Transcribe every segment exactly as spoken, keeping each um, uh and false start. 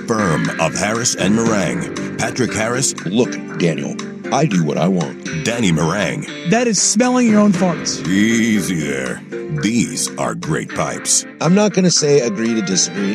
firm of Harris and Meringue. Patrick Harris. Look, Daniel, I do what I want. Danny Meringue. That is smelling your own farts. Easy there. These are great pipes. I'm not going to say agree to disagree,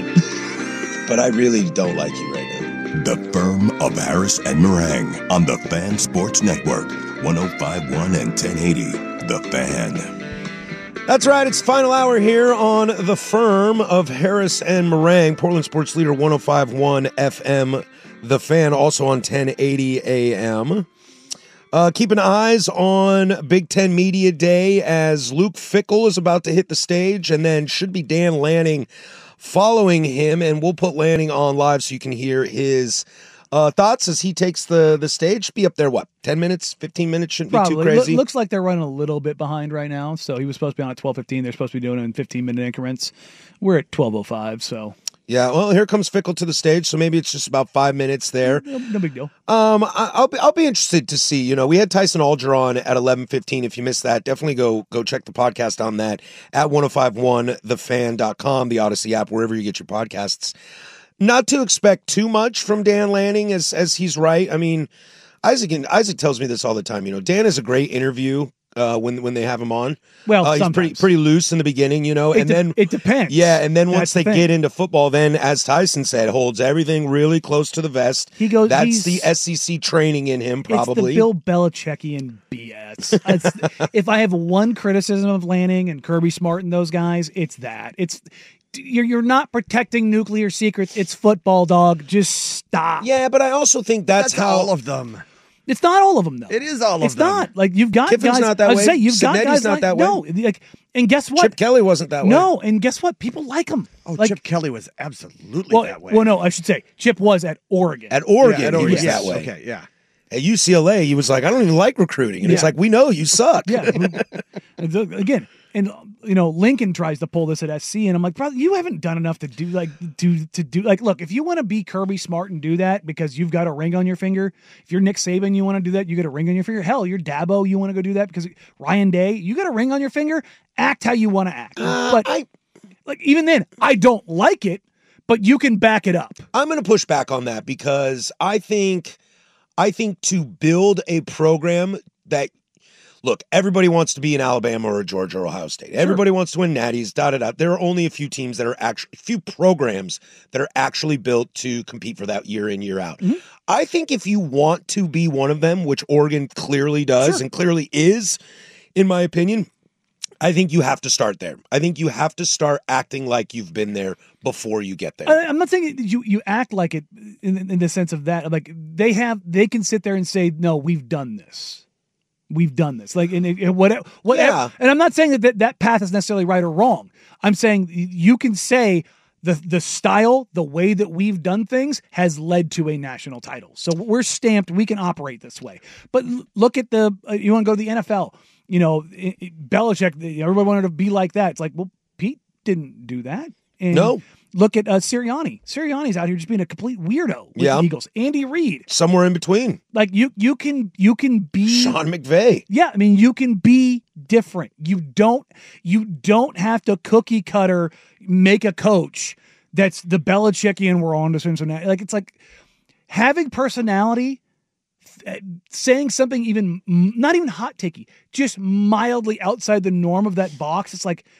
but I really don't like you right now. The firm of Harris and Meringue on the Fan Sports Network. one oh five point one and ten eighty. The Fan. That's right. It's final hour here on the firm of Harris and Meringue, Portland Sports Leader one oh five point one F M, The Fan, also on ten eighty A M. Uh, keeping eyes on Big Ten Media Day as Luke Fickell is about to hit the stage, and then should be Dan Lanning following him, and we'll put Lanning on live so you can hear his Uh, thoughts as he takes the, the stage. Be up there, what, ten minutes, fifteen minutes? Shouldn't Probably. be too crazy. Lo- looks like they're running a little bit behind right now. So he was supposed to be on at twelve fifteen. They're supposed to be doing it in fifteen-minute increments. We're at twelve oh five, so. Yeah, well, here comes Fickell to the stage, so maybe it's just about five minutes there. No, no big deal. Um, I, I'll be I'll be interested to see. You know, we had Tyson Alger on at eleven fifteen. If you missed that, definitely go go check the podcast on that at ten fifty-one the fan dot com, the Odyssey app, wherever you get your podcasts. Not to expect too much from Dan Lanning, as as he's right. I mean, Isaac Isaac tells me this all the time. You know, Dan is a great interview uh, when when they have him on. Well, uh, he's pretty pretty loose in the beginning, you know, it and de- then it depends. Yeah, and then That's once the they thing. get into football, then as Tyson said, holds everything really close to the vest. He goes. That's he's, the S E C training in him, probably. It's the Bill Belichickian B S. It's- if I have one criticism of Lanning and Kirby Smart and those guys, it's that. It's you're you're not protecting nuclear secrets. It's football, dog. Just stop. Yeah, but I also think that's, That's how all of them. It's not all of them though. It is all It's of them. not like you've got Kiffin's guys. not that I was way. saying you've got Cignetti's guys not like, that way. No, like, and guess what? Chip Kelly wasn't that way. No, and guess what? People like him. Oh, like, Chip Kelly was absolutely well, that way. well, no, I should say Chip was at Oregon. At Oregon, Yeah, at he Oregon, was yes. that way. Okay, yeah. At U C L A, he was like, I don't even like recruiting. And it's Yeah. like, we know you suck. Yeah. And the- Again, and you know, Lincoln tries to pull this at S C, and I'm like, brother, you haven't done enough to do like do to do like. Look, if you want to be Kirby Smart and do that because you've got a ring on your finger, if you're Nick Saban, you want to do that, you get a ring on your finger. Hell, you're Dabo, you want to go do that because Ryan Day, you got a ring on your finger. Act how you want to act. Uh, but I, like even then, I don't like it, but you can back it up. I'm going to push back on that because I think, I think to build a program that, look, everybody wants to be in Alabama or Georgia or Ohio State. Everybody wants to win natties, da da da. There are only a few teams that are actually, few programs that are actually built to compete for that year in, year out. Mm-hmm. I think if you want to be one of them, which Oregon clearly does Sure. and clearly is, in my opinion, I think you have to start there. I think you have to start acting like you've been there before you get there. I, I'm not saying you you act like it in, in the sense of that. Like they have, they can sit there and say, no, we've done this. We've done this. Like, and it, whatever, whatever. Yeah. And I'm not saying that, that that path is necessarily right or wrong. I'm saying you can say the the style, the way that we've done things has led to a national title. So we're stamped. We can operate this way. But l- look at the, uh, you want to go to the N F L, you know, it, it, Belichick, everybody wanted to be like that. It's like, well, Pete didn't do that. And No. Look at uh, Sirianni. Sirianni's out here just being a complete weirdo with Yeah. the Eagles. Andy Reid. Somewhere in between. Like you you can you can be Sean McVay. Yeah, I mean you can be different. You don't you don't have to cookie cutter make a coach that's the Belichickian we're on to Cincinnati. Like it's like having personality, th- saying something even not even hot takey, just mildly outside the norm of that box. It's like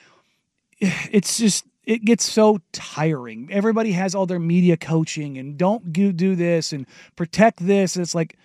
it's just it gets so tiring. Everybody has all their media coaching and don't do, do this and protect this. And it's like,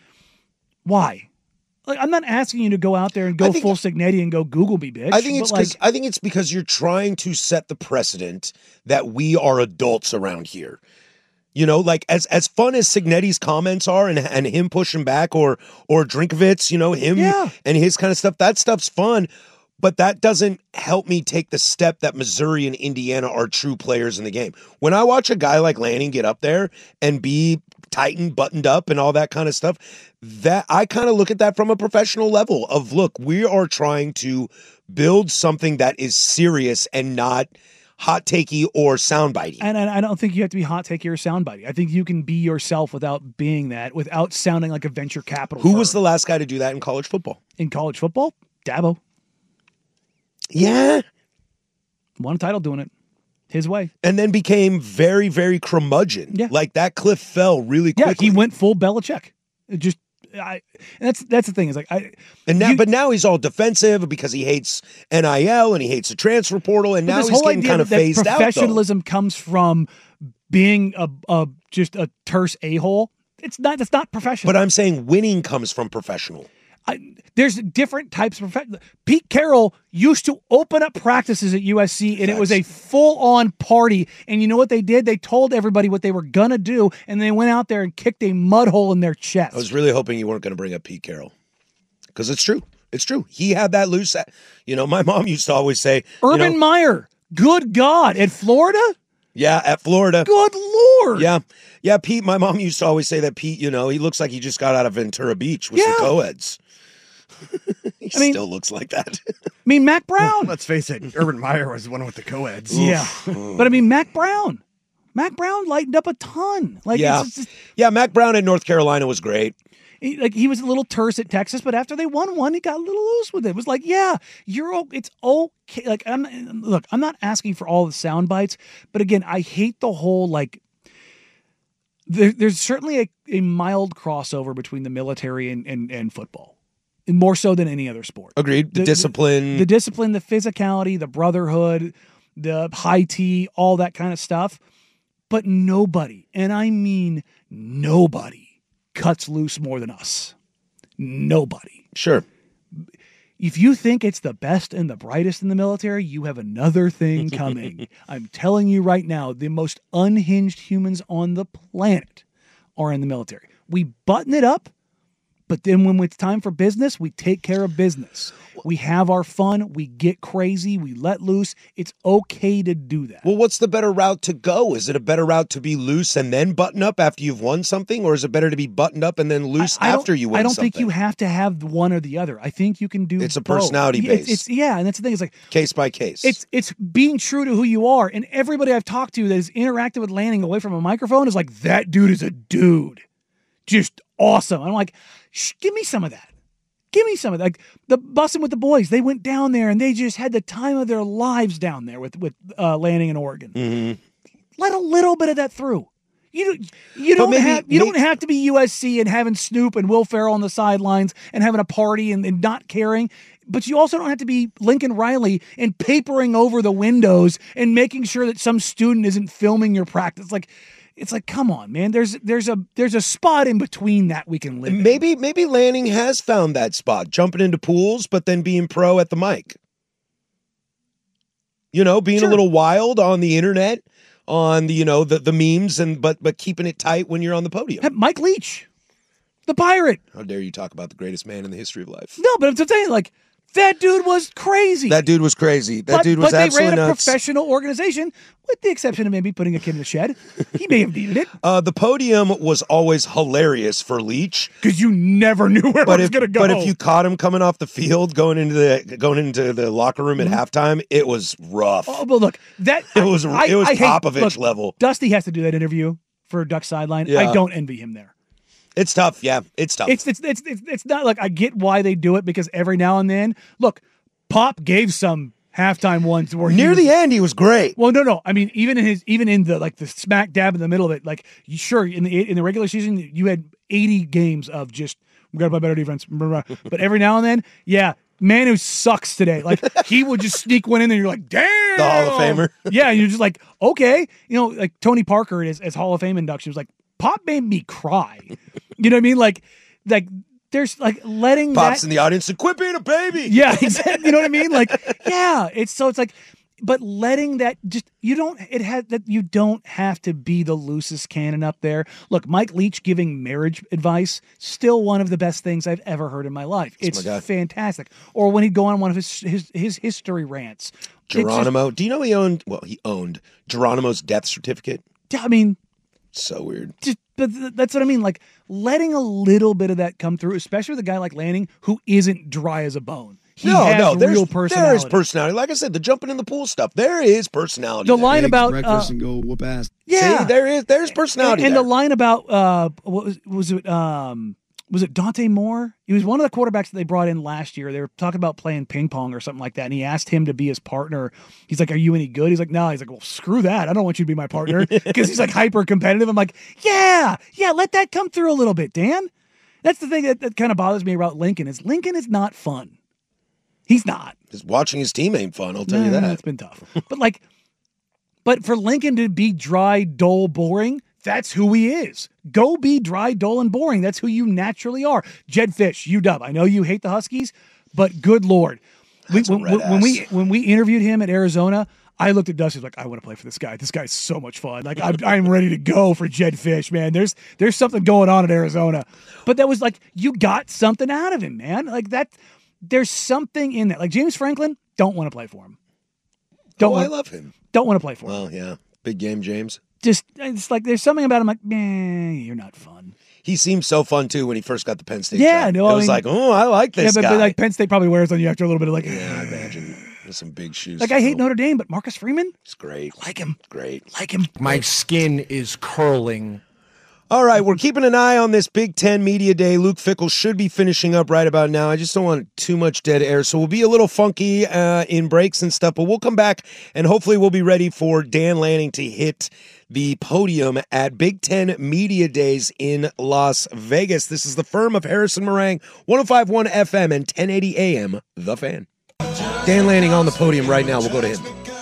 why? Like, I'm not asking you to go out there and go think- full Signetti and go Google me, bitch. I think it's but, because like, I think it's because you're trying to set the precedent that we are adults around here. You know, like as as fun as Signetti's comments are, and and him pushing back, or or Drinkovitz, you know, him Yeah. and his kind of stuff. That stuff's fun, but that doesn't help me take the step that Missouri and Indiana are true players in the game. When I watch a guy like Lanning get up there and be tightened, buttoned up, and all that kind of stuff, that I kind of look at that from a professional level of, look, we are trying to build something that is serious and not hot takey or soundbitey. and I I don't think you have to be hot takey or soundbitey. I think you can be yourself without being that, without sounding like a venture capital. Who firm. was the last guy to do that in college football? in college football? Dabo Yeah. won a title doing it. his way. And then became very, very curmudgeon. Yeah. Like that cliff fell really Yeah, quickly. he went full Belichick. It just, I, and that's that's the thing is like I. And now, you- but now he's all defensive because he hates N I L and he hates the transfer portal, and But now this he's whole getting idea kind of that phased out. Though. professionalism comes from being a, a just a terse a hole. It's not. That's not professional. But I'm saying winning comes from professional. I, there's different types of professional. Pete Carroll used to open up practices at U S C, and it was a full-on party. And you know what they did? They told everybody what they were gonna do, and they went out there and kicked a mud hole in their chest. I was really hoping you weren't going to bring up Pete Carroll, because it's true. It's true. He had that loose. You know, my mom used to always say, Urban you know, Meyer, good God, at Florida, yeah, at Florida. good Lord, Yeah. Yeah, Pete, my mom used to always say that Pete, you know, he looks like he just got out of Ventura Beach with Yeah. some co-eds. he I mean- still looks like that. I mean, Mac Brown. Let's face it, Urban Meyer was the one with the co-eds. Yeah, but I mean, Mac Brown. Mac Brown lightened up a ton. Like, yeah. it's just, Yeah, Mac Brown in North Carolina was great. he, like he was a little terse at Texas, but after they won one, he got a little loose with it. It was like, yeah, you're o- it's okay. Like, I'm look, I'm not asking for all the sound bites, but again, I hate the whole like. There, there's certainly a, a mild crossover between the military and, and, and football, and more so than any other sport. Agreed. The, The- discipline. The discipline, the physicality, the brotherhood, the high tea, all that kind of stuff. But nobody, and I mean nobody, cuts loose more than us. Nobody. sure. If you think it's the best and the brightest in the military, you have another thing coming. I'm telling you right now, the most unhinged humans on the planet are in the military. We button it up, but then when it's time for business, we take care of business. We have our fun. We get crazy. We let loose. It's okay to do that. Well, what's the better route to go? Is it a better route to be loose and then button up after you've won something? Or is it better to be buttoned up and then loose I- I don't- after you win I don't something? think you have to have one or the other. I think you can do It's a both. personality Yeah, it's- base. It's, yeah, and that's the thing. It's like, Case by case. It's it's being true to who you are. And everybody I've talked to that has interacted with Lanning away from a microphone is like, that dude is a dude. Just awesome. I'm like, Shh, give me some of that. Give me some of that. Like the Bussin' with the Boys, they went down there and they just had the time of their lives down there with, with uh, Lanning in Oregon. Mhm. Let a little bit of that through. You don't, you But don't maybe- have you may- don't have to be U S C and having Snoop and Will Ferrell on the sidelines and having a party and, and not caring. But you also don't have to be Lincoln Riley and papering over the windows and making sure that some student isn't filming your practice. Like, it's like, come on, man. There's there's a there's a spot in between that we can live in. Maybe maybe Lanning has found that spot, jumping into pools, but then being pro at the mic. You know, being Sure. a little wild on the internet, on the you know the the memes, and but but keeping it tight when you're on the podium. Hey, Mike Leach, the Pirate. How dare you talk about the greatest man in the history of life? No, but I'm just saying, like, that dude was crazy. That dude was crazy. That but, dude was but they absolutely ran a nuts. professional organization, with the exception of maybe putting a kid in the shed. He may have needed it Uh, the podium was always hilarious for Leach, because you never knew where but it was if going to go. but if you caught him coming off the field, going into the going into the locker room at halftime, it was rough. Mm-hmm. oh, but look, that It was- I, it was I hate- Popovich look, level. Dusty has to do that interview for Duck Sideline. Yeah. I don't envy him there. It's tough. Yeah, it's tough. It's, it's it's it's it's not like I get why they do it because every now and then, look, Pop gave some halftime ones where he Near was- the end, he was great. Well, no, no. I mean, even in his, even in the like the smack dab in the middle of it, like you, sure in the in the regular season you had eighty games of just we got to play better defense, but every now and then, yeah, man who sucks today, like he would just sneak one in there. You're like, damn, The Hall of Famer. Yeah, and you're just like, okay, you know, like Tony Parker as, as Hall of Fame induction was like, Pop made me cry. You know what I mean? Like, like there's like letting Pops that, in the audience and quit being a baby. yeah, exactly. You know what I mean? Like, yeah, it's so it's like, but letting that just you don't it has that you don't have to be the loosest cannon up there. Look, Mike Leach giving marriage advice, still one of the best things I've ever heard in my life. It's my guy. fantastic. Or when he'd go on one of his his, his history rants. It's just- Geronimo. Do you know he owned? Well, he owned Geronimo's death certificate. I mean, So weird. just but th- that's what I mean. Like letting a little bit of that come through, especially with a guy like Lanning who isn't dry as a bone. He no, has no, there's real there personality. is personality. Like I said, the jumping in the pool stuff. There is personality. The there. line Eggs, about breakfast uh, and go whoop ass. yeah, See, there is there's personality. and, and there. the line about uh, what was was it? Um, was it Dante Moore? He was one of the quarterbacks that they brought in last year. They were talking about playing ping pong or something like that, and he asked him to be his partner. He's like, are you any good? He's like, no. He's like, well, screw that. I don't want you to be my partner, because he's like hyper competitive. I'm like, yeah, yeah, let that come through a little bit, Dan. That's the thing that, that kind of bothers me about Lincoln is Lincoln is not fun. He's not. Just watching his team ain't fun, I'll tell nah, you that. It's been tough. But like, but for Lincoln to be dry, dull, boring, that's who he is. Go be dry, dull, and boring. That's who you naturally are. Jed Fish, U W. I know you hate the Huskies, but good Lord. We, when, when we when we interviewed him at Arizona, I looked at Dusty like, I want to play for this guy. This guy's so much fun. Like, I'm, I'm ready to go for Jed Fish, man. There's there's something going on at Arizona. But that was like, you got something out of him, man. Like, that, there's something in that. Like, James Franklin, don't want to play for him. Don't oh, want, I love him. Don't want to play for him. Well, yeah. Big game, James. Just, it's like, there's something about him like, man, you're not fun. He seemed so fun, too, when he first got the Penn State Yeah, job. no, It I was mean, like, oh, I like this yeah, but, guy. but like Penn State probably wears on you after a little bit of like, yeah, I imagine. There's some big shoes. Like, I hate Notre Dame, but Marcus Freeman? It's great. I like him. Great. Like him. My skin is curling. All right, we're keeping an eye on this Big Ten Media Day. Luke Fickell should be finishing up right about now. I just don't want too much dead air, so we'll be a little funky uh, in breaks and stuff, but we'll come back, and hopefully we'll be ready for Dan Lanning to hit the podium at Big Ten Media Days in Las Vegas. This is the firm of Harrison Meringue, one oh five point one F M and ten eighty A M, The Fan. Dan Lanning on the podium right now. We'll go to him.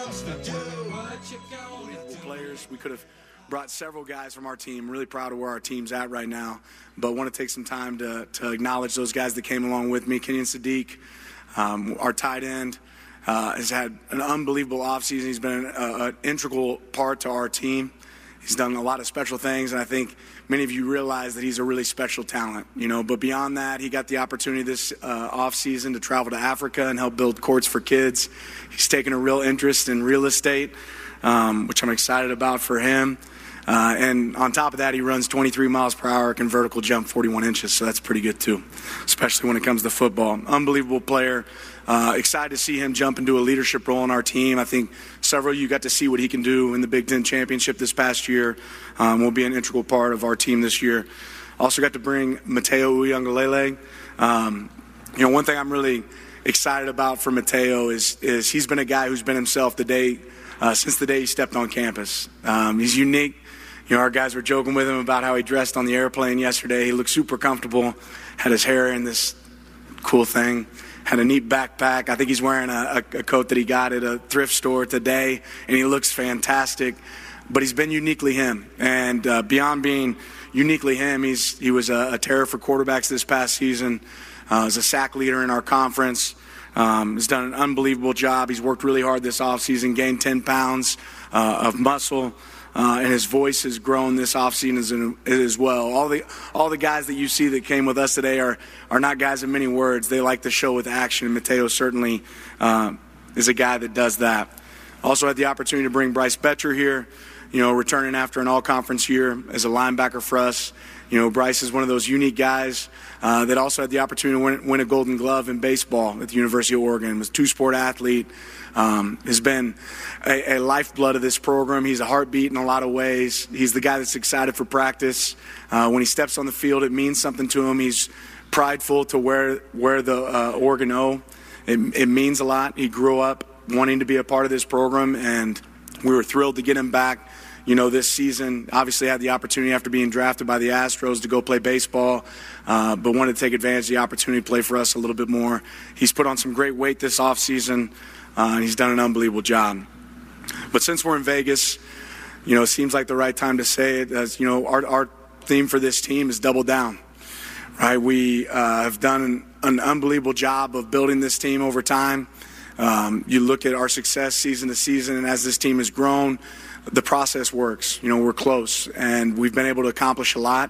Players, we could have brought several guys from our team. Really proud of where our team's at right now, but want to take some time to, to acknowledge those guys that came along with me. Kenyon Sadiq, um, our tight end, uh, has had an unbelievable offseason. He's been an integral part to our team. He's done a lot of special things, and I think many of you realize that he's a really special talent, you know. But beyond that, he got the opportunity this uh, offseason to travel to Africa and help build courts for kids. He's taken a real interest in real estate, um, which I'm excited about for him. Uh, and on top of that, he runs twenty-three miles per hour, can vertical jump forty-one inches, so that's pretty good too, especially when it comes to football. Unbelievable player. Uh, excited to see him jump into a leadership role on our team. I think several of you got to see what he can do in the Big Ten Championship this past year. Um, will be an integral part of our team this year. Also got to bring Mateo Uiagalelei. Um, you know, one thing I'm really excited about for Mateo is is he's been a guy who's been himself the day uh, since the day he stepped on campus. Um, he's unique. You know, our guys were joking with him about how he dressed on the airplane yesterday. He looked super comfortable, had his hair in this cool thing, had a neat backpack. I think he's wearing a, a, a coat that he got at a thrift store today, and he looks fantastic. But he's been uniquely him. And uh, beyond being uniquely him, he's he was a, a terror for quarterbacks this past season. Uh, he's a sack leader in our conference. Um, he's done an unbelievable job. He's worked really hard this offseason, gained ten pounds uh, of muscle. Uh, and his voice has grown this offseason as, as well. All the all the guys that you see that came with us today are are not guys of many words. They like to show with action. Mateo certainly uh, is a guy that does that. Also had the opportunity to bring Bryce Betcher here, you know, returning after an all-conference year as a linebacker for us. You know, Bryce is one of those unique guys uh, that also had the opportunity to win, win a Golden Glove in baseball at the University of Oregon. Was a two-sport athlete. Um, has been a, a lifeblood of this program. He's a heartbeat in a lot of ways. He's the guy that's excited for practice. Uh, when he steps on the field, it means something to him. He's prideful to wear, wear the uh, Oregon O. It, it means a lot. He grew up wanting to be a part of this program, and we were thrilled to get him back. You know, this season, obviously had the opportunity after being drafted by the Astros to go play baseball, uh, but wanted to take advantage of the opportunity to play for us a little bit more. He's put on some great weight this offseason, uh, and he's done an unbelievable job. But since we're in Vegas, you know, it seems like the right time to say it. As you know, our, our theme for this team is double down, right? We uh, have done an, an unbelievable job of building this team over time. Um, you look at our success season to season, and as this team has grown, the process works. You know, we're close, and we've been able to accomplish a lot.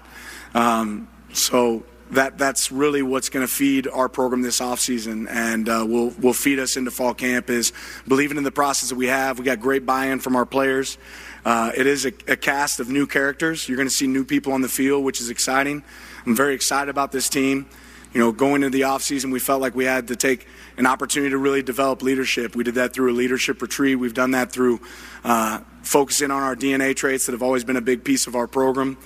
Um, so that that's really what's going to feed our program this offseason, and uh, will will feed us into fall camp is believing in the process that we have. We got great buy-in from our players. Uh, it is a, a cast of new characters. You're going to see new people on the field, which is exciting. I'm very excited about this team. You know, going into the offseason, we felt like we had to take an opportunity to really develop leadership. We did that through a leadership retreat. We've done that through uh, focusing on our D N A traits that have always been a big piece of our program.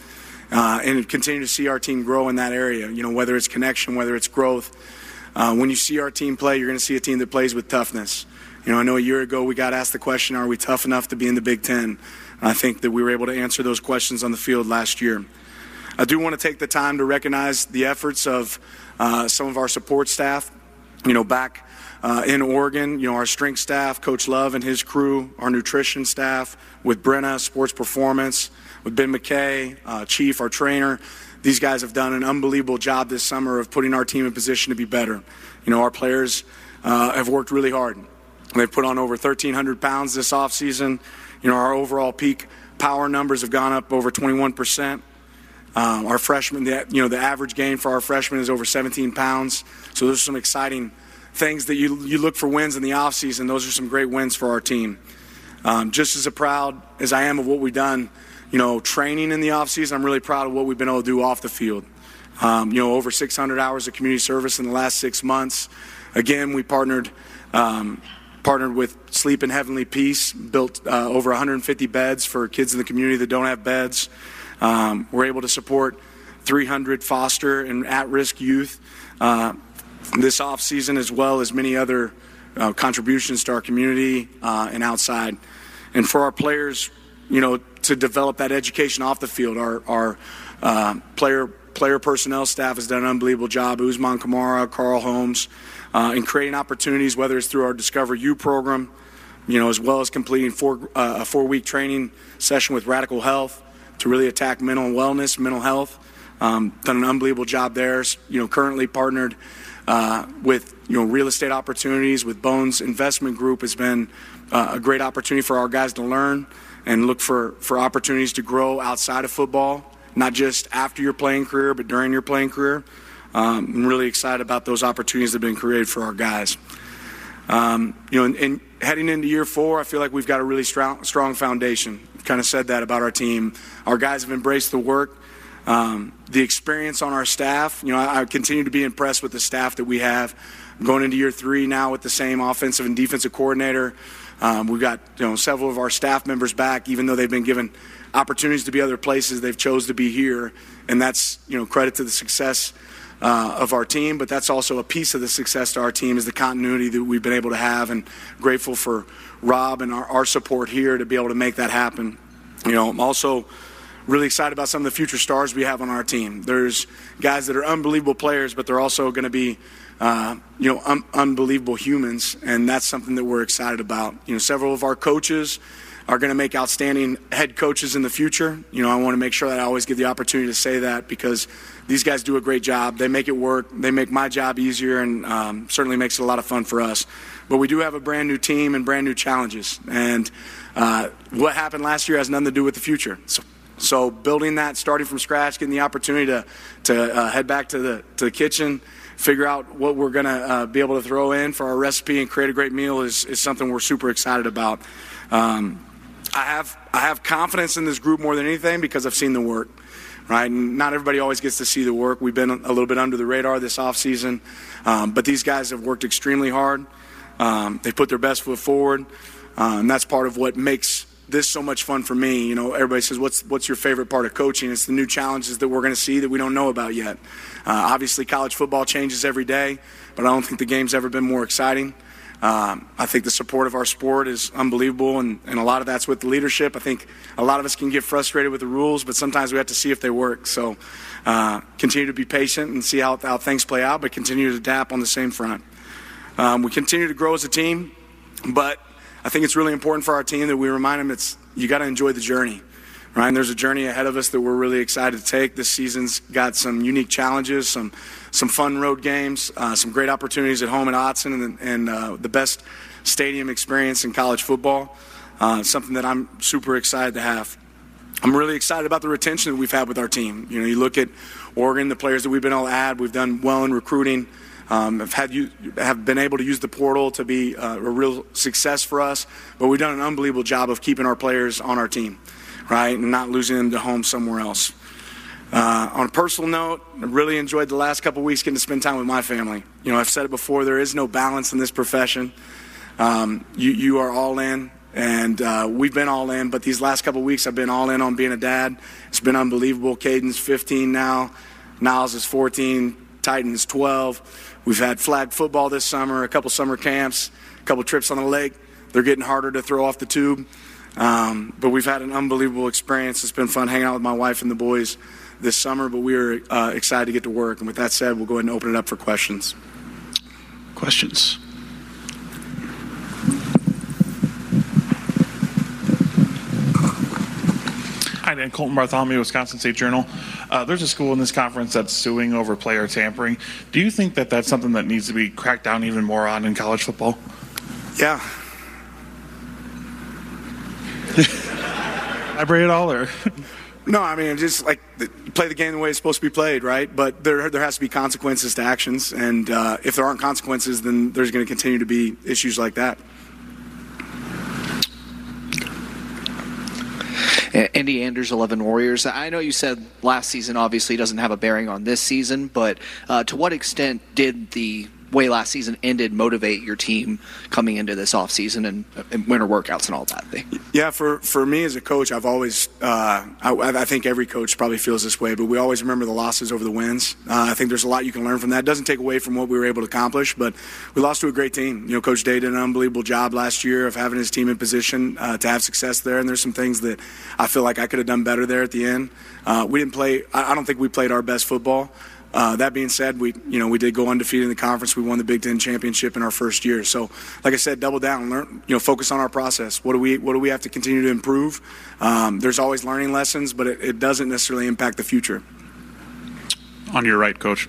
uh, and continue to see our team grow in that area, you know, whether it's connection, whether it's growth. Uh, when you see our team play, you're going to see a team that plays with toughness. You know, I know a year ago we got asked the question, are we tough enough to be in the Big Ten? And I think that we were able to answer those questions on the field last year. I do want to take the time to recognize the efforts of uh, some of our support staff, you know, back uh, in Oregon, you know, our strength staff, Coach Love and his crew, our nutrition staff, with Brenna, sports performance, with Ben McKay, uh, Chief, our trainer. These guys have done an unbelievable job this summer of putting our team in position to be better. You know, our players uh, have worked really hard. They've put on over thirteen hundred pounds this offseason. You know, our overall peak power numbers have gone up over twenty-one percent. Um, our freshmen, the, you know, the average gain for our freshmen is over seventeen pounds. So those are some exciting things that you you look for wins in the offseason. Those are some great wins for our team. Um, just as proud as I am of what we've done, you know, training in the offseason, I'm really proud of what we've been able to do off the field. Um, you know, over six hundred hours of community service in the last six months. Again, we partnered um, partnered with Sleep in Heavenly Peace, built uh, over one hundred fifty beds for kids in the community that don't have beds. Um, we're able to support three hundred foster and at-risk youth uh, this offseason, as well as many other uh, contributions to our community uh, and outside. And for our players, you know, to develop that education off the field, our, our uh, player player personnel staff has done an unbelievable job. Usman Kamara, Carl Holmes, uh, in creating opportunities, whether it's through our Discover You program, you know, as well as completing four, uh, a four-week training session with Radical Health to really attack mental wellness, mental health. Um, done an unbelievable job there. You know, currently partnered uh, with, you know, real estate opportunities with Bones Investment Group has been uh, a great opportunity for our guys to learn and look for, for opportunities to grow outside of football, not just after your playing career, but during your playing career. Um, I'm really excited about those opportunities that have been created for our guys. Um, you know, and, and heading into year four, I feel like we've got a really strong, strong foundation. Kind of said that about our team. Our guys have embraced the work, um, the experience on our staff. You know, I, I continue to be impressed with the staff that we have. Going into year three now with the same offensive and defensive coordinator. Um, we've got, you know, several of our staff members back, even though they've been given opportunities to be other places. They've chose to be here, and that's, you know, credit to the success uh, of our team. But that's also a piece of the success to our team is the continuity that we've been able to have, and grateful for Rob and our, our support here to be able to make that happen. You know, I'm also really excited about some of the future stars we have on our team. There's guys that are unbelievable players, but they're also going to be, uh, you know, un- unbelievable humans, and that's something that we're excited about. You know, several of our coaches are going to make outstanding head coaches in the future. You know, I want to make sure that I always give the opportunity to say that because these guys do a great job. They make it work. They make my job easier, and um, certainly makes it a lot of fun for us. But we do have a brand new team and brand new challenges. And uh, what happened last year has nothing to do with the future. So, so building that, starting from scratch, getting the opportunity to to uh, head back to the to the kitchen, figure out what we're going to uh, be able to throw in for our recipe and create a great meal is, is something we're super excited about. Um, I have I have confidence in this group more than anything because I've seen the work. Right, and not everybody always gets to see the work. We've been a little bit under the radar this offseason, um, but these guys have worked extremely hard. Um, they put their best foot forward, uh, and that's part of what makes this so much fun for me. You know, everybody says, what's what's your favorite part of coaching? It's the new challenges that we're going to see that we don't know about yet. Uh, obviously, college football changes every day, but I don't think the game's ever been more exciting. Um, I think the support of our sport is unbelievable, and, and a lot of that's with the leadership. I think a lot of us can get frustrated with the rules, but sometimes we have to see if they work. So uh, continue to be patient and see how, how things play out, but continue to adapt on the same front. Um, we continue to grow as a team, but I think it's really important for our team that we remind them it's you got to enjoy the journey. Right? And there's a journey ahead of us that we're really excited to take. This season's got some unique challenges, some some fun road games, uh, some great opportunities at home at Autzen, and, and uh, the best stadium experience in college football. Uh, something that I'm super excited to have. I'm really excited about the retention that we've had with our team. You know, you look at Oregon, the players that we've been able to add. We've done well in recruiting. Um, have had you have been able to use the portal to be uh, a real success for us. But we've done an unbelievable job of keeping our players on our team. Right, and not losing them to home somewhere else. Uh, on a personal note, I really enjoyed the last couple of weeks getting to spend time with my family. You know, I've said it before, there is no balance in this profession. Um, you, you are all in, And uh, we've been all in, but these last couple of weeks I've been all in on being a dad. It's been unbelievable. Caden's fifteen now. Niles is fourteen. Titan is twelve. We've had flag football this summer, a couple summer camps, a couple trips on the lake. They're getting harder to throw off the tube. Um, but we've had an unbelievable experience. It's been fun hanging out with my wife and the boys this summer, but we are uh, excited to get to work. And with that said, we'll go ahead and open it up for questions. Questions? Hi, Dan. Colton Bartholomew, Wisconsin State Journal. Uh, there's a school in this conference that's suing over player tampering. Do you think that that's something that needs to be cracked down even more on in college football? Yeah. Elaborate at all, or? No, I mean, just like play the game the way it's supposed to be played, right? But there there has to be consequences to actions, and uh, if there aren't consequences, then there's going to continue to be issues like that. Andy Anders, eleven Warriors. I know you said last season obviously doesn't have a bearing on this season, but uh, to what extent did the way last season ended motivate your team coming into this offseason and, and winter workouts and all that thing? Yeah, for, for me as a coach, I've always, uh, I, I think every coach probably feels this way, but we always remember the losses over the wins. Uh, I think there's a lot you can learn from that. It doesn't take away from what we were able to accomplish, but we lost to a great team. You know, Coach Day did an unbelievable job last year of having his team in position uh, to have success there, and there's some things that I feel like I could have done better there at the end. Uh, we didn't play, I, I don't think we played our best football. Uh, that being said, we you know we did go undefeated in the conference. We won the Big Ten championship in our first year. So, like I said, double down, learn, you know, focus on our process. What do we what do we have to continue to improve? Um, there's always learning lessons, but it, it doesn't necessarily impact the future. On your right, Coach.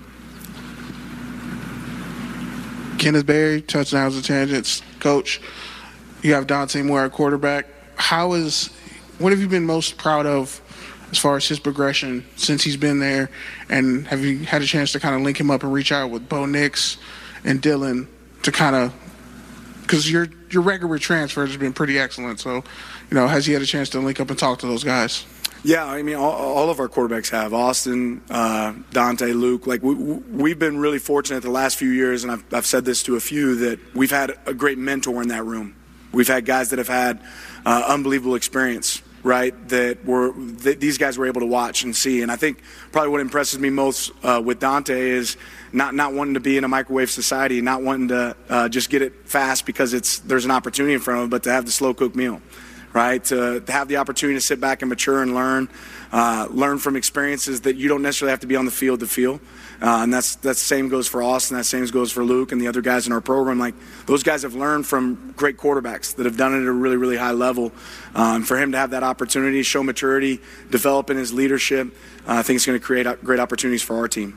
Kenneth Berry, touchdowns and tangents. Coach, you have Dante Moore at quarterback. How is what have you been most proud of as far as his progression since he's been there? And have you had a chance to kind of link him up and reach out with Bo Nix and Dylan to kind of – because your your record with transfers has been pretty excellent. So, you know, has he had a chance to link up and talk to those guys? Yeah, I mean, all, all of our quarterbacks have. Austin, uh, Dante, Luke. Like, we, we've been really fortunate the last few years, and I've, I've said this to a few, that we've had a great mentor in that room. We've had guys that have had uh, unbelievable experience, right, that were that these guys were able to watch and see. And I think probably what impresses me most uh, with Dante is not not wanting to be in a microwave society, not wanting to uh, just get it fast because it's there's an opportunity in front of him, but to have the slow cooked meal, right, to, to have the opportunity to sit back and mature and learn, uh, learn from experiences that you don't necessarily have to be on the field to feel. Uh, and that's that same goes for Austin, that same goes for Luke and the other guys in our program. Like, those guys have learned from great quarterbacks that have done it at a really, really high level. Um, for him to have that opportunity, show maturity, develop in his leadership, uh, I think it's going to create great opportunities for our team.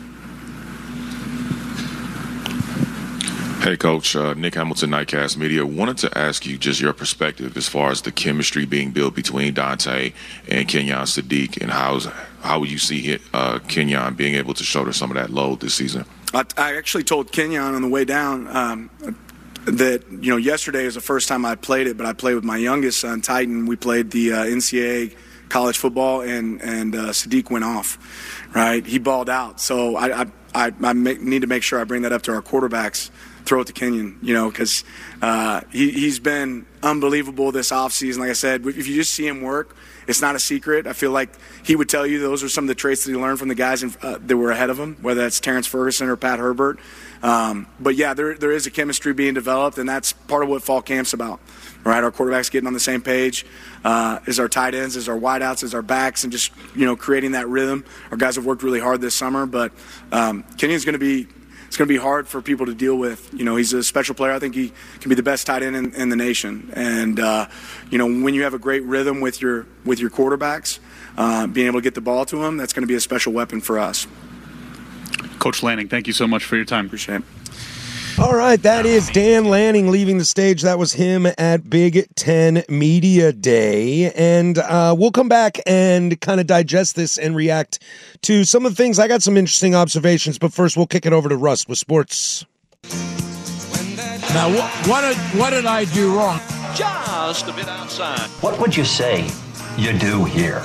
Hey, Coach. Uh, Nick Hamilton, Nightcast Media. Wanted to ask you just your perspective as far as the chemistry being built between Dante and Kenyon Sadiq, and how's, how would you see uh, Kenyon being able to shoulder some of that load this season? I, I actually told Kenyon on the way down um, that, you know, yesterday is the first time I played it, but I played with my youngest son, Titan. We played the uh, N C double A college football, and, and uh, Sadiq went off, right? He balled out. So I, I, I, I make, need to make sure I bring that up to our quarterbacks. Throw it to Kenyon, you know, because uh, he, he's been unbelievable this offseason. Like I said, if you just see him work, it's not a secret. I feel like he would tell you those are some of the traits that he learned from the guys in, uh, that were ahead of him, whether that's Terrence Ferguson or Pat Herbert. Um, but, yeah, there there is a chemistry being developed, and that's part of what fall camp's about, right? Our quarterbacks getting on the same page uh, as our tight ends, as our wideouts, as our backs, and just, you know, creating that rhythm. Our guys have worked really hard this summer, but um, Kenyon's going to be – it's going to be hard for people to deal with. You know, he's a special player. I think he can be the best tight end in, in the nation. And, uh, you know, when you have a great rhythm with your with your quarterbacks, uh, being able to get the ball to them, that's going to be a special weapon for us. Coach Lanning, thank you so much for your time. Appreciate it. All right, that is Dan Lanning leaving the stage. That was him at Big Ten Media Day. And uh, we'll come back and kind of digest this and react to some of the things. I got some interesting observations, but first we'll kick it over to Russ with sports. Now, what, what, did, what did I do wrong? Just a bit outside. What would you say you do here?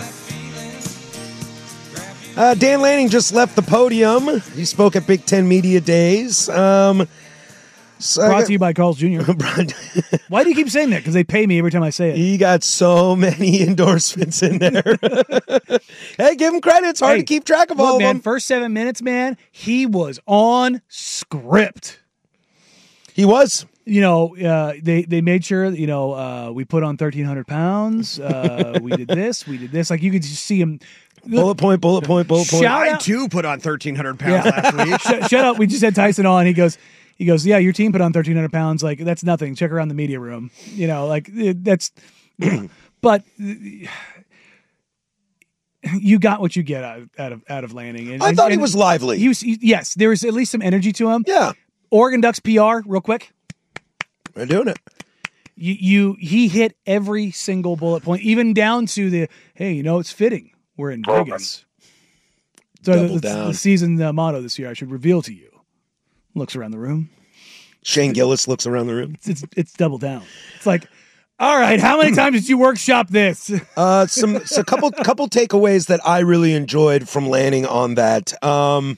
Uh, Dan Lanning just left the podium. He spoke at Big Ten Media Days. Um... So Brought got, to you by Carl's Junior Why do you keep saying that? Because they pay me every time I say it. He got so many endorsements in there. Hey, give him credit. It's hard hey, to keep track of look, all of man, them. First seven minutes, man, he was on script. He was. You know, uh, they they made sure that, you know, uh, we put on thirteen hundred pounds. Uh, we did this. We did this. Like, you could just see him. Bullet point, bullet point, bullet point. Shout I, out. too, put on thirteen hundred pounds Yeah. last week. shut, shut up. We just had Tyson on. He goes, he goes, yeah, your team put on thirteen hundred pounds. Like, that's nothing. Check around the media room. You know, like, it, that's, but you got what you get out of, out of, out of Lanning. And, I and, thought he and was lively. He was, he, yes, there was at least some energy to him. Yeah. Oregon Ducks P R, real quick. They're doing it. You, you, he hit every single bullet point, even down to the, hey, you know, it's fitting. We're in Vegas. So Double the, down. the season uh, motto this year, I should reveal to you. Looks around the room. Shane Gillis looks around the room. It's, it's, it's double down. It's like, all right, how many times did you workshop this? Uh, some so a couple couple takeaways that I really enjoyed from Lanning on that. Um,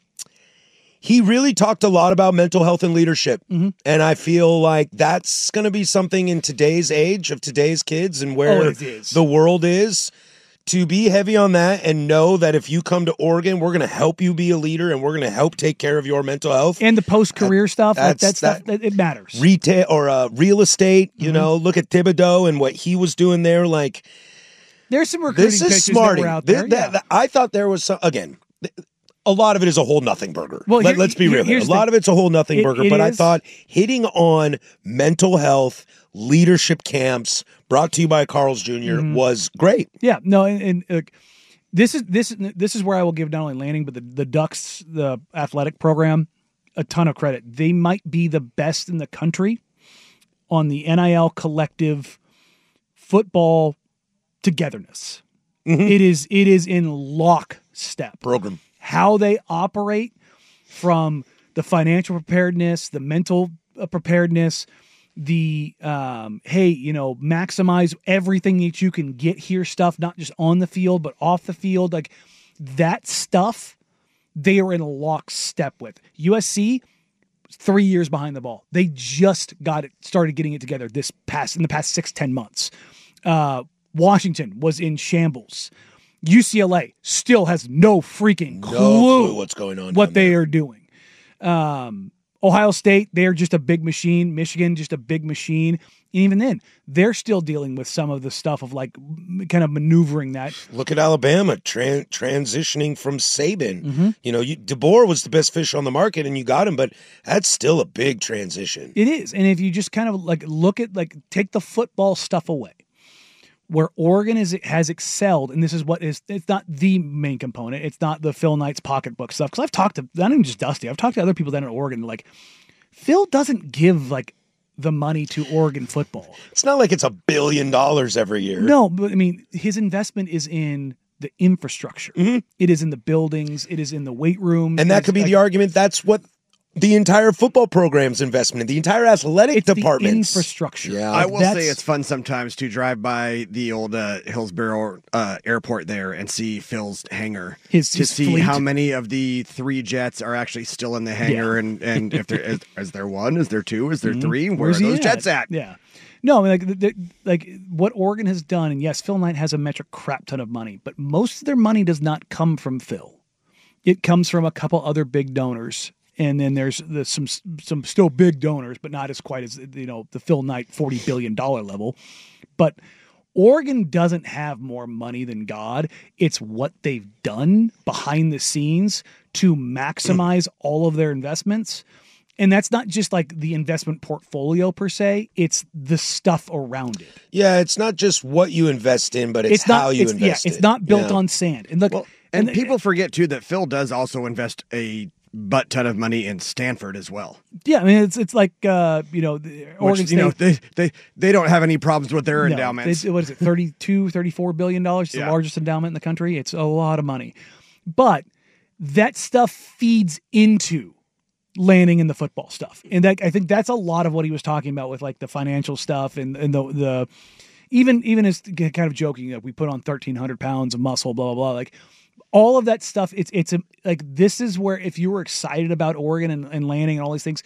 he really talked a lot about mental health and leadership, mm-hmm. and I feel like that's going to be something in today's age of today's kids and where Oh, it is. the world is. To be heavy on that and know that if you come to Oregon, we're going to help you be a leader and we're going to help take care of your mental health. And the post-career That- stuff, like that that's- stuff, that- that, it matters. Retail or uh, real estate, you Mhm. know, look at Thibodeau and what he was doing there. Like, There's some recruiting this pitches is that smarting. were out Th- there. that- yeah. that- I thought there was some, again, th- a lot of it is a whole nothing burger. Well, Let, here- us be here- real. here. A here's lot the- of it's a whole nothing It- burger, it but I is. thought hitting on mental health, leadership camps brought to you by Carl's Junior Mhm. was great. Yeah, no, and, and uh, this is this this is where I will give not only Lanning but the the Ducks, the athletic program, a ton of credit. They might be the best in the country on the N I L collective football togetherness. Mm-hmm. It is it is in lockstep. Program. How they operate, from the financial preparedness, the mental uh, preparedness, the um, hey, you know, maximize everything that you can get here stuff, not just on the field, but off the field. Like that stuff, they are in lockstep with. U S C, three years behind the ball. They just got it, started getting it together this past, in the past six, ten months. Uh, Washington was in shambles. U C L A still has no freaking clue, No clue what's going on what down they there. are doing. Um, Ohio State, they're just a big machine. Michigan, just a big machine. And even then, they're still dealing with some of the stuff of like m- kind of maneuvering that. Look at Alabama tran- transitioning from Saban. Mm-hmm. You know, you, DeBoer was the best fish on the market, and you got him, but that's still a big transition. It is. And if you just kind of like look at, like, take the football stuff away, where Oregon is has excelled, and this is what is, it's not the main component. It's not the Phil Knight's pocketbook stuff. Because I've talked to, not even just Dusty, I've talked to other people down in Oregon, like, Phil doesn't give, like, the money to Oregon football. It's not like it's a billion dollars every year. No, but I mean, his investment is in the infrastructure. Mm-hmm. It is in the buildings. It is in the weight rooms. And that could be like, the argument. That's what the entire football program's investment in, the entire athletic It's the department. infrastructure. Yeah. I will That's- say it's fun sometimes to drive by the old uh, Hillsborough uh, airport there and see Phil's hangar. His- to his see fleet. how many of the three jets are actually still in the hangar, Yeah. and, and if there is, is there one, is there two, is there Mhm. three? Where Where's are he those jets at? Yeah. No, I mean, like, the, the, like what Oregon has done, and yes, Phil Knight has a metric crap ton of money, but most of their money does not come from Phil. It comes from a couple other big donors. And then there's the, some some still big donors, but not as quite as, you know, the Phil Knight forty billion dollars level. But Oregon doesn't have more money than God. It's what they've done behind the scenes to maximize all of their investments. And that's not just like the investment portfolio per se. It's the stuff around it. Yeah, it's not just what you invest in, but it's, It's not how you it's, invest yeah, it's it. not built Yeah. on sand. And look, Well, and, and people forget too that Phil does also invest a butt ton of money in Stanford as well. yeah, I mean, it's it's like uh, you know, the Oregon Which, you know, State. they, they they don't have any problems with their No, endowments. they- what is it, thirty-two, thirty-four billion dollars? It's Yeah. the largest endowment in the country. It's a lot of money. But that stuff feeds into landing in the football stuff. And that, I think that's a lot of what he was talking about with like the financial stuff and, and the, the, even, even as kind of joking that we put on thirteen hundred pounds of muscle, blah, blah, blah. Like all of that stuff. It's, it's a, like, this is where, if you were excited about Oregon and, and landing and all these things,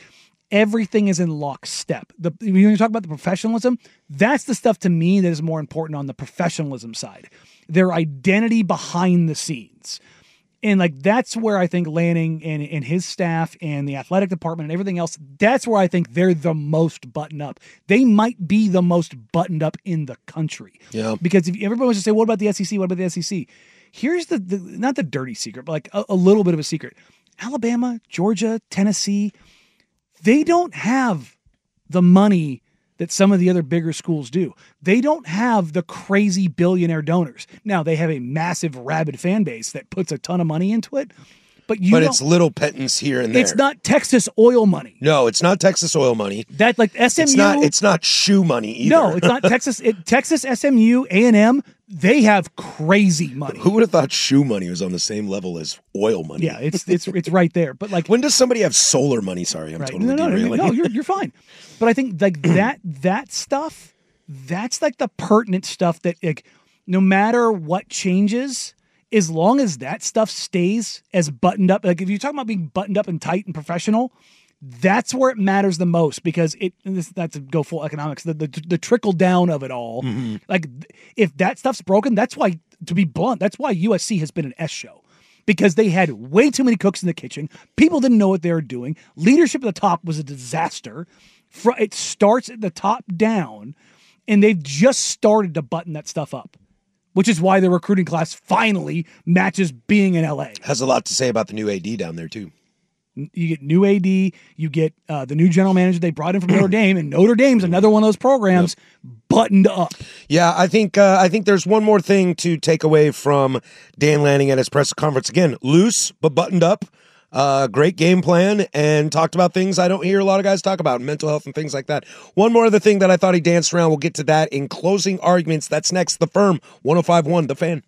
everything is in lockstep. The, when you talk about the professionalism, that's the stuff to me that is more important on the professionalism side. Their identity behind the scenes. And like that's where I think Lanning and, and his staff and the athletic department and everything else, that's where I think they're the most buttoned up. They might be the most buttoned up in the country. Yeah. Because if everybody wants to say, what about the S E C? What about the S E C? Here's the, the not the dirty secret, but like a, a little bit of a secret. Alabama, Georgia, Tennessee, they don't have the money that some of the other bigger schools do. They don't have the crazy billionaire donors. Now, they have a massive, rabid fan base that puts a ton of money into it, but you But don't- it's little pittance here and there. It's not Texas oil money. No, it's not Texas oil money. That like S M U. It's not. It's not shoe money either. No, it's not Texas. It, Texas, S M U, A and M. They have crazy money. Who would have thought shoe money was on the same level as oil money? Yeah, it's it's it's right there. But like, when does somebody have solar money? Sorry, I'm right. totally no, no, no, derailing. no, you're you're fine. But I think like that that stuff, that's like the pertinent stuff that like, no matter what changes, as long as that stuff stays as buttoned up, like if you're talking about being buttoned up and tight and professional, that's where it matters the most because it, and this, not to go full economics, the, the, the trickle down of it all, Mm-hmm. like if that stuff's broken, that's why, to be blunt, that's why U S C has been an S show because they had way too many cooks in the kitchen. People didn't know what they were doing. Leadership at the top was a disaster. Fr- It starts at the top down and they've just started to button that stuff up. Which is why the recruiting class finally matches being in L A. Has a lot to say about the new A D down there too. You get new A D, you get uh, the new general manager they brought in from Notre Dame, and Notre Dame's another one of those programs buttoned up. Yeah, I think uh, I think there's one more thing to take away from Dan Lanning at his press conference. Again, loose but buttoned up. Uh, great game plan and talked about things I don't hear a lot of guys talk about, mental health and things like that. One more other thing that I thought he danced around. We'll get to that in closing arguments. That's next. The Firm, one oh five point one, The Fan.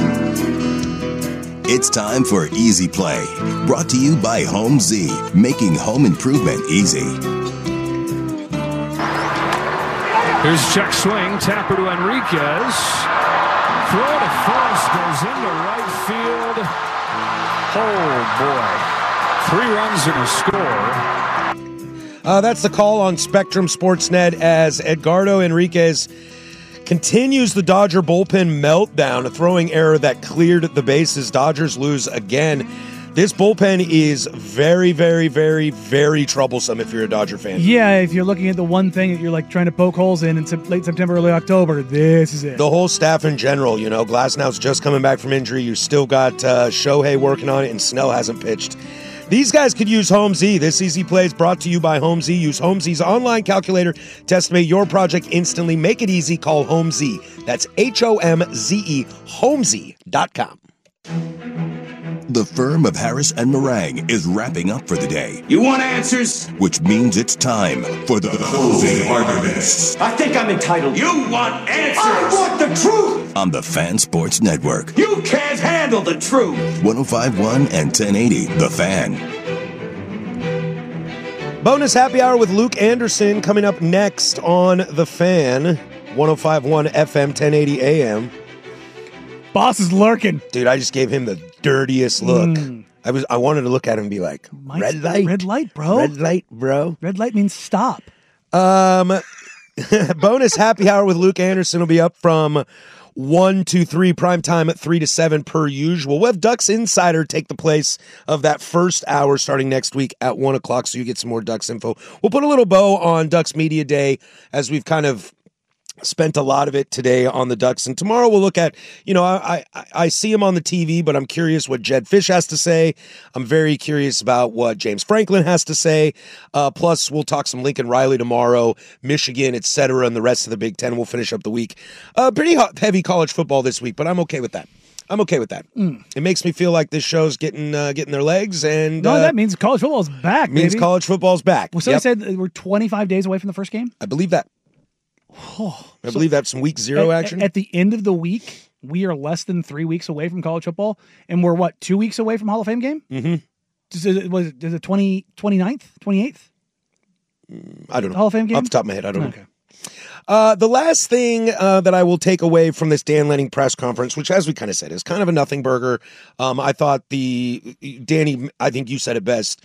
It's time for Easy Play, brought to you by Home Z, making home improvement easy. Here's check swing, tapper to Enriquez. Throw to first, goes into right field. Oh, boy. Three runs and a score. Uh, that's the call on Spectrum Sportsnet as Edgardo Enriquez continues the Dodger bullpen meltdown, a throwing error that cleared the bases. Dodgers lose again. This bullpen is very, very, very, very troublesome if you're a Dodger fan. Yeah, if you're looking at the one thing that you're like trying to poke holes in in sep- late September, early October, this is it. The whole staff in general, you know, Glasnow's just coming back from injury. You still got uh, Shohei working on it, and Snell hasn't pitched. These guys could use Home Z. This Easy Play is brought to you by Home Z. Use Home Z's online calculator to estimate your project instantly. Make it easy. Call Home Z. That's H O M Z E, home z dot com. The Firm of Harris and Meringue is wrapping up for the day. You want answers? Which means it's time for the closing arguments I think I'm entitled. You want answers? I want the truth! on the Fan Sports Network. You can't handle the truth! one oh five point one and ten eighty, The Fan. Bonus happy hour with Luke Anderson coming up next on The Fan, one oh five point one F M, ten eighty A M. Boss is lurking. Dude, I just gave him the dirtiest look. Mm. I was I wanted to look at him and be like, Mike's- red light? Red light, bro. Red light, bro. Red light means stop. Um, bonus happy hour with Luke Anderson will be up from one to three, prime time at three to seven per usual. We'll have Ducks Insider take the place of that first hour starting next week at one o'clock, so you get some more Ducks info. We'll put a little bow on Ducks Media Day as we've kind of spent a lot of it today on the Ducks. And tomorrow we'll look at, you know, I, I, I see him on the T V, but I'm curious what Jed Fish has to say. I'm very curious about what James Franklin has to say. Uh, plus, we'll talk some Lincoln Riley tomorrow, Michigan, et cetera, and the rest of the Big Ten. We'll finish up the week. Uh, pretty hot, heavy college football this week, but I'm okay with that. I'm okay with that. Mm. It makes me feel like this show's getting uh, getting their legs, and No, uh, that means college football's back, means baby. college football's back. Well, somebody Yep. said that we're twenty-five days away from the first game. I believe that. Oh, I believe that's some week zero at, action. At the end of the week, we are less than three weeks away from college football, and we're, what, two weeks away from Hall of Fame game? Mm-hmm. Is it, was it, is it twenty, twenty-ninth, twenty-eighth? I don't know. Hall of Fame game? Off the top of my head, I don't Okay. know. Uh, the last thing uh, that I will take away from this Dan Lanning press conference, which, as we kind of said, is kind of a nothing burger. Um, I thought the Danny, I think you said it best.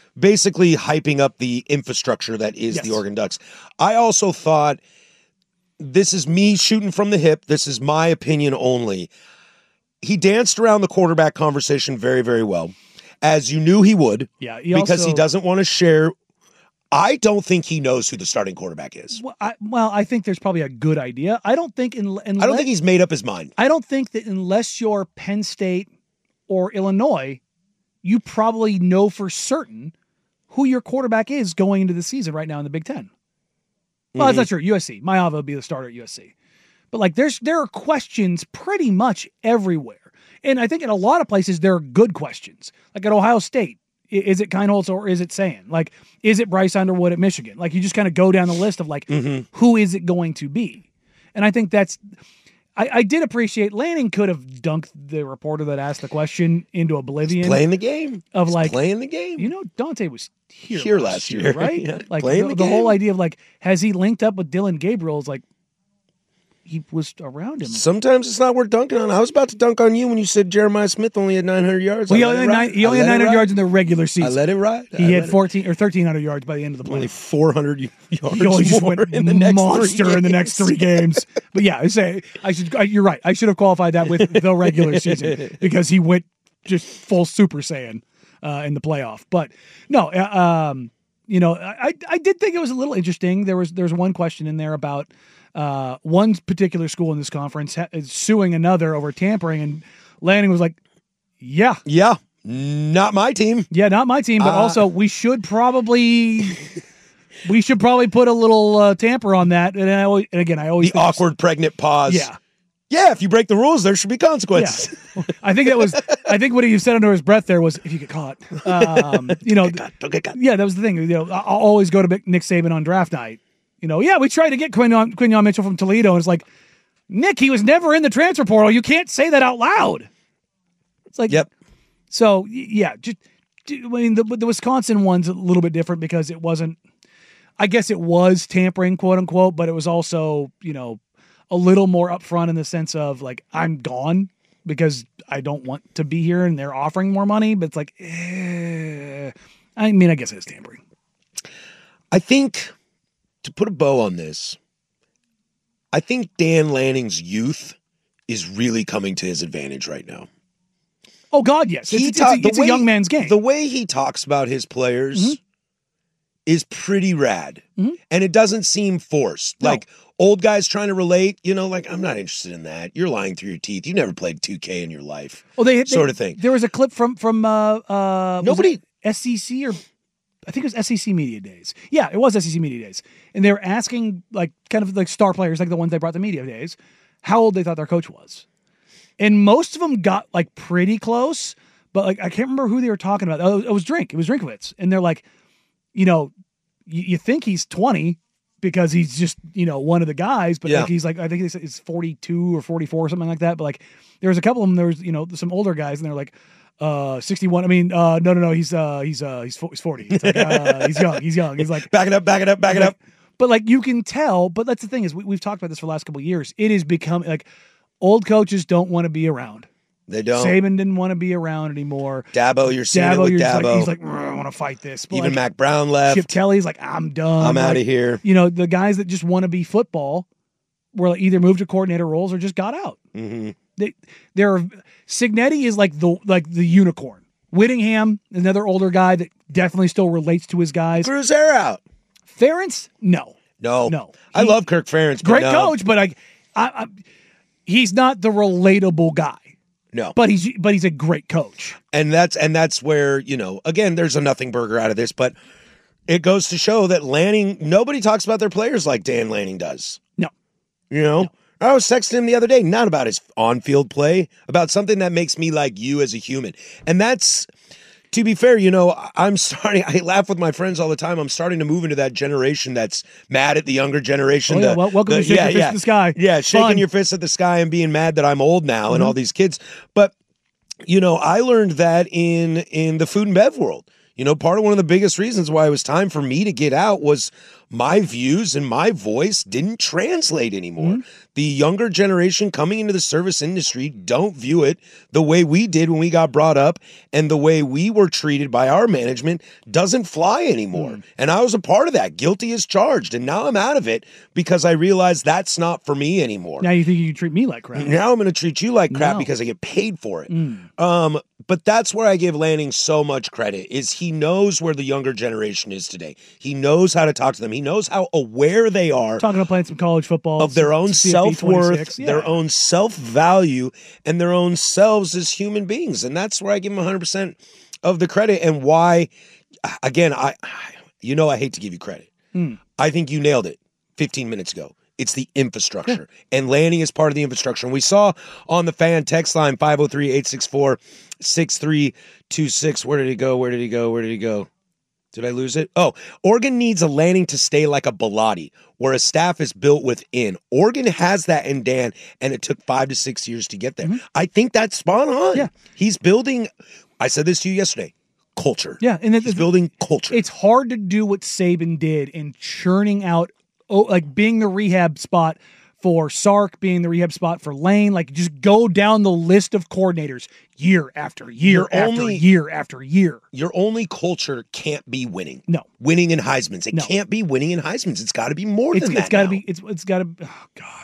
basically hyping up the infrastructure that is Yes. the Oregon Ducks. I also thought, this is me shooting from the hip, this is my opinion only, he danced around the quarterback conversation very, very well, as you knew he would, Yeah, he because also- he doesn't want to share. I don't think he knows who the starting quarterback is. Well I, well, I think there's probably a good idea. I don't think in, I don't think he's made up his mind. I don't think that unless you're Penn State or Illinois, you probably know for certain who your quarterback is going into the season right now in the Big Ten. Well, that's Mhm. not true. U S C. Maiava would be the starter at U S C. But like there's there are questions pretty much everywhere. And I think in a lot of places there are good questions. Like at Ohio State, i- is it Keinholz or is it Sand? Like, is it Bryce Underwood at Michigan? Like you just kind of go down the list of like who is it going to be? And I think that's I, I did appreciate Lanning could have dunked the reporter that asked the question into oblivion. Playing the game. Of He's like playing the game. You know, Dante was here, Here last, last year, year, right? yeah. Like Playing the, the the whole game. idea of like, has he linked up with Dylan Gabriel? Is like he was around him. Sometimes it's not worth dunking on. I was about to dunk on you when you said Jeremiah Smith only had nine hundred yards. Well, he I let only it had ride. nine, he I only had let it nine hundred ride. yards in the regular season. I let it ride. I He let had it- fourteen or thirteen hundred yards by the end of the play. Only four hundred yards He only just more went in the next monster three in the next games. three games. But yeah, I say I should. I, you're right. I should have qualified that with the regular season because he went just full Super Saiyan uh, in the playoff. But no, uh, um, you know, I I did think it was a little interesting. There was there's one question in there about uh, one particular school in this conference ha- is suing another over tampering, and Lanning was like, "Yeah, yeah, not my team. Yeah, not my team, but Uh, also we should probably." We should probably put a little uh, tamper on that. And, I always, and again, I always The awkward pregnant pause. Yeah. Yeah, if you break the rules, there should be consequences. Yeah. I think that was. I think what he said under his breath there was, "If you get caught, um, you know, don't get caught." Yeah, that was the thing. You know, I'll always go to Nick Saban on draft night. You know, yeah, we tried to get Quinion, Quinion Mitchell from Toledo, and it's like, Nick, he was never in the transfer portal. You can't say that out loud. It's like, yep. So y- yeah, just I mean, the, the Wisconsin one's a little bit different because it wasn't. I guess it was tampering, quote unquote, but it was also, you know, a little more upfront in the sense of like, I'm gone because I don't want to be here and they're offering more money. But it's like, eh. I mean, I guess it is tampering. I think, to put a bow on this, I think Dan Lanning's youth is really coming to his advantage right now. Oh, God, yes. It's, He it's, ta- it's, a, the it's way- a young man's game. The way he talks about his players Mm-hmm. is pretty rad. And it doesn't seem forced. Like old guys trying to relate, you know, like, I'm not interested in that. You're lying through your teeth. You never played two K in your life. Oh, they, they sort of thing. There was a clip from from uh, uh, was Nobody- it S E C or I think it was S E C Media Days. Yeah, it was S E C Media Days, and they were asking like kind of like star players, like the ones they brought to Media Days, how old they thought their coach was, and most of them got like pretty close, but like I can't remember who they were talking about. Oh, it was Drink. It was Drinkwitz, and they're like, you know, you, you think he's twenty. Because he's just, you know, one of the guys, but Yeah. like he's like, I think he's forty-two or forty-four or something like that. But like, there was a couple of them, there was, you know, some older guys and they're like, uh, sixty-one. I mean, uh, no, no, no, he's, uh, he's, uh, he's, fo- he's forty. It's like, uh, he's young, he's young. He's like, back it up, back it up, back it like- up. But like, you can tell, but that's the thing is we, we've talked about this for the last couple of years. It is becoming like old coaches don't want to be around. They don't. Saban didn't want to be around anymore. Dabo, you're seeing it Dabo, with you're just Dabo. like, he's like, I want to fight this. But Even like, Mac Brown left. Chip Kelly's like, I'm done. I'm outta Like, here. You know, the guys that just want to be football were like either moved to coordinator roles or just got out. Mm-hmm. They, they're Signetti is like the like the unicorn. Whittingham, another older guy that definitely still relates to his guys. Cruiser out. Ferentz, no, No, no. I He- love Kirk Ferentz. but great no. coach, but I, I, I, he's not the relatable guy. No, But he's but he's a great coach. and that's and that's where, you know, again, there's a nothing burger out of this, but it goes to show that Lanning, nobody talks about their players like Dan Lanning does. No. You know, I was texting him the other day, not about his on-field play, about something that makes me like you as a human. And that's, to be fair, you know, I'm starting, I laugh with my friends all the time. I'm starting to move into that generation that's mad at the younger generation. Oh, yeah. The- Well, welcome the- to shaking yeah, your fist yeah. at the sky. Yeah, shaking Fun. your fist at the sky and being mad that I'm old now and Mhm. all these kids. But, you know, I learned that in in the food and bev world. You know, part of one of the biggest reasons why it was time for me to get out was my views and my voice didn't translate anymore. Mm-hmm. The younger generation coming into the service industry don't view it the way we did when we got brought up, and the way we were treated by our management doesn't fly anymore. Mm. And I was a part of that. Guilty as charged. And now I'm out of it because I realize that's not for me anymore. Now you think you can treat me like crap. Now I'm going to treat you like crap no. because I get paid for it. Mm. Um, but that's where I give Lanning so much credit, is he knows where the younger generation is today. He knows how to talk to them. He knows how aware they are. Talking about playing some college football. Of their own self-worth, yeah. their own self-value, and their own selves as human beings. And that's where I give him one hundred percent of the credit, and why, again, I, you know I hate to give you credit. Mm. I think you nailed it fifteen minutes ago. It's the infrastructure. Yeah. And Lanning is part of the infrastructure. And we saw on the fan text line five oh three, eight six four, six three two six. Where did he go? Where did he go? Where did he go? Did I lose it? Oh, Oregon needs a Lanning to stay like a Bellotti, where a staff is built within. Oregon has that in Dan, and it took five to six years to get there. Mm-hmm. I think that's spot on. Yeah. He's building, I said this to you yesterday, culture. Yeah. And He's building culture. It's hard to do what Saban did in churning out, oh, like being the rehab spot for Sark, being the rehab spot for Lane. Like, just go down the list of coordinators year after year Your after only, year after year. Your only culture can't be winning. No. Winning in Heisman's. It no. can't be winning in Heisman's. It's got to be more it's, than that. It's got to now. be, it's, it's got to, oh, God.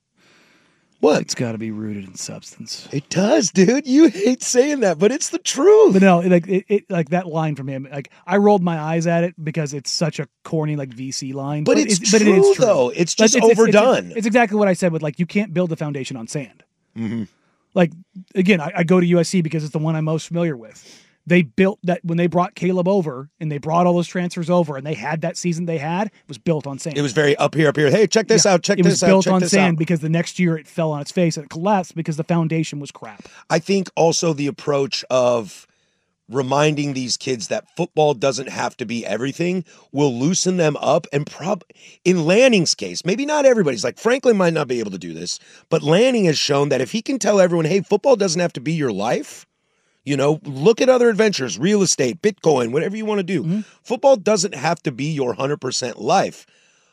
What? It's got to be rooted in substance. It does, dude. You hate saying that, but it's the truth. But no, like it, it, like that line from him. Like, I rolled my eyes at it because it's such a corny, like V C line. But, but it's, it's true, but it is true, though. It's just it's, overdone. It's, it's, it's exactly what I said. With like, you can't build a foundation on sand. Mm-hmm. Like, again, I, I go to U S C because it's the one I'm most familiar with. They built that when they brought Caleb over and they brought all those transfers over and they had that season they had, it was built on sand. It was very up here, up here. Hey, check this yeah. out, check it this out, It was check built on this sand out. because the next year it fell on its face and it collapsed because the foundation was crap. I think also the approach of reminding these kids that football doesn't have to be everything will loosen them up. And prob in Lanning's case, maybe not everybody's, like Franklin might not be able to do this, but Lanning has shown that if he can tell everyone, hey, football doesn't have to be your life. You know, look at other adventures, real estate, Bitcoin, whatever you want to do. Mm-hmm. Football doesn't have to be your one hundred percent life.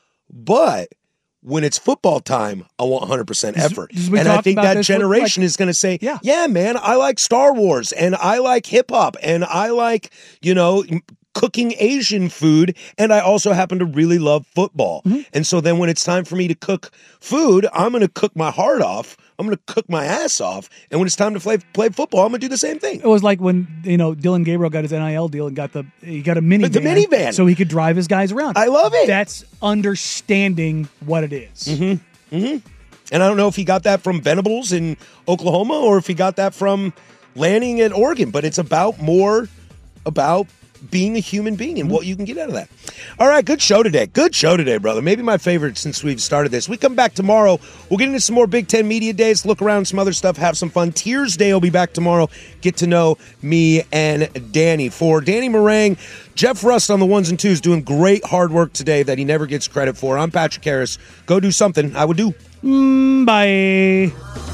But when it's football time, I want one hundred percent effort. And I think that generation like, is going to say, yeah. yeah, man, I like Star Wars and I like hip hop and I like, you know, cooking Asian food, and I also happen to really love football. Mm-hmm. And so then when it's time for me to cook food, I'm going to cook my heart off. I'm going to cook my ass off. And when it's time to play, play football, I'm going to do the same thing. It was like when, you know, Dylan Gabriel got his N I L deal and got the he got a minivan. The minivan. So he could drive his guys around. I love it. That's understanding what it is. Mm-hmm. Mm-hmm. And I don't know if he got that from Venables in Oklahoma or if he got that from Lanning at Oregon, but it's about more about being a human being and what you can get out of that. All right, good show today. Good show today, brother. Maybe my favorite since we've started this. We come back tomorrow. We'll get into some more Big Ten Media Days, look around some other stuff, have some fun. Tears Day will be back tomorrow. Get to know me and Danny. For Danny Marang, Jeff Rust on the ones and twos doing great hard work today that he never gets credit for. I'm Patrick Harris. Go do something I would do. Mm, bye.